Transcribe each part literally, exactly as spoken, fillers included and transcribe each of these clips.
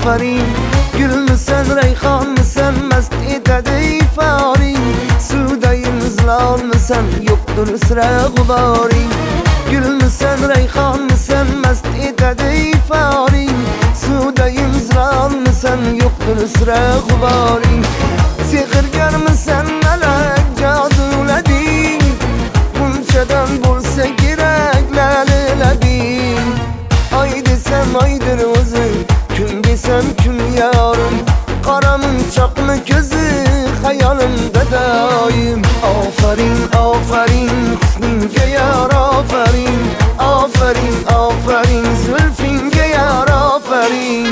آفرین. گل مسن ریخان مسن mest etedi fari. Sudayım zlal mısın yoktur sıra gubari. Gül müsen reyhan mısın mest etedi fari. Sudayım zlal mısın yoktur sıra gubari. Sihirgar mısın melek cadüledi. Bunçadan bulsa gerek lalebi. Ay desem aydır özü, gün desem gün yarım. Karamın çaklı gözü hayalimde daim. Aferin aferin husninge yar aferin. Aferin aferin zülfinge yar aferin.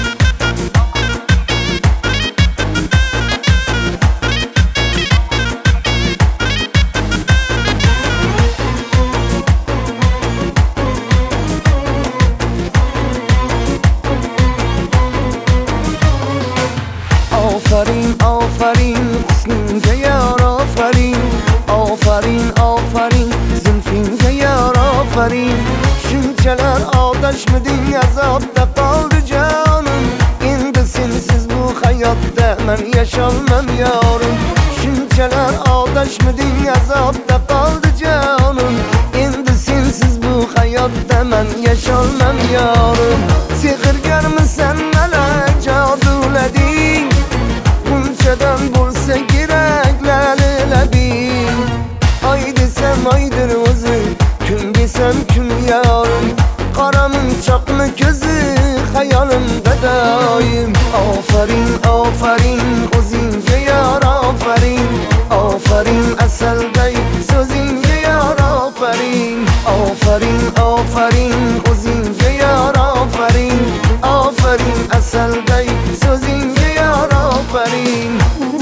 آفرین آفرین حسنینگه یار آفرین. آفرین آفرین زلفینگه یار آفرین. Şunçalar ağdaş mı din azapta kaldı canım. İndi sensiz bu hayatta ben yaşalmam yarım. Şunçalar ağdaş mı din azapta kaldı canım. İndi sensiz bu hayatta ben yaşalmam yarım. Sihirgar mısın melek cadüledin. Bunçadan bulsa gerek lalebi. Ay desem aydır özü, gün desem gün yarım. Karamın çaklı gözü hayalimde daim. Aferin aferin huzinge yar aferin. Aferin eseldey sözünge yar aferin. Aferin aferin huzinge yar aferin. Aferin eseldey sözünge yar aferin.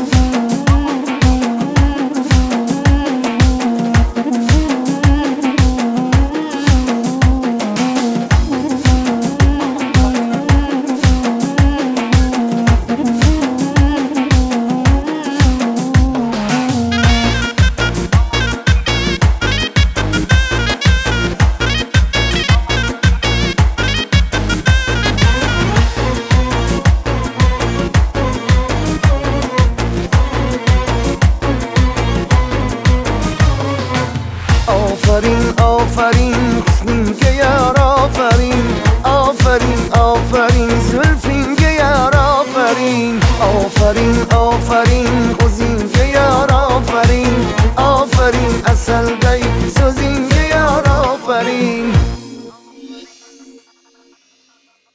آفرین آفرین حسنینگه یار آفرین. آفرین آفرین زلفینگه یار آفرین. آفرین آفرین